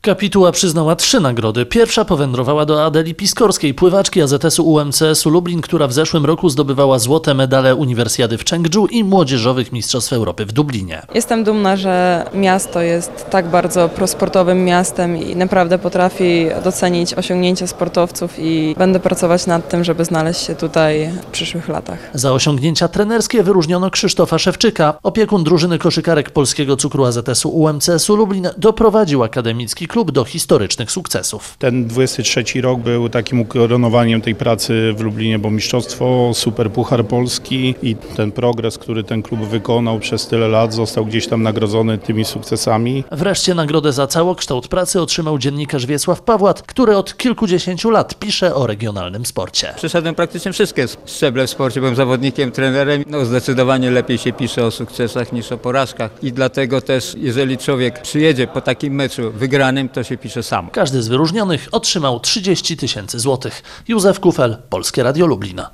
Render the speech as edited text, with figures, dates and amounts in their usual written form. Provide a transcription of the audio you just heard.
Kapituła przyznała 3 nagrody. Pierwsza powędrowała do Adeli Piskorskiej, pływaczki AZS-u UMCS-u Lublin, która w zeszłym roku zdobywała złote medale Uniwersjady w Chengdu i Młodzieżowych Mistrzostw Europy w Dublinie. Jestem dumna, że miasto jest tak bardzo prosportowym miastem i naprawdę potrafi docenić osiągnięcia sportowców i będę pracować nad tym, żeby znaleźć się tutaj w przyszłych latach. Za osiągnięcia trenerskie wyróżniono Krzysztofa Szewczyka. Opiekun drużyny koszykarek Polskiego Cukru AZS-u UMCS-u Lublin doprowadził akademicki klub do historycznych sukcesów. Ten 23 rok był takim ukoronowaniem tej pracy w Lublinie, bo mistrzostwo, super puchar polski i ten progres, który ten klub wykonał przez tyle lat, został gdzieś tam nagrodzony tymi sukcesami. Wreszcie nagrodę za całokształt pracy otrzymał dziennikarz Wiesław Pawłat, który od kilkudziesięciu lat pisze o regionalnym sporcie. Przeszedłem praktycznie wszystkie szczeble w sporcie, byłem zawodnikiem, trenerem. Zdecydowanie lepiej się pisze o sukcesach niż o porażkach i dlatego też, jeżeli człowiek przyjedzie po takim meczu wygranym, to się pisze sam. Każdy z wyróżnionych otrzymał 30 000 złotych. Józef Kufel, Polskie Radio Lublin.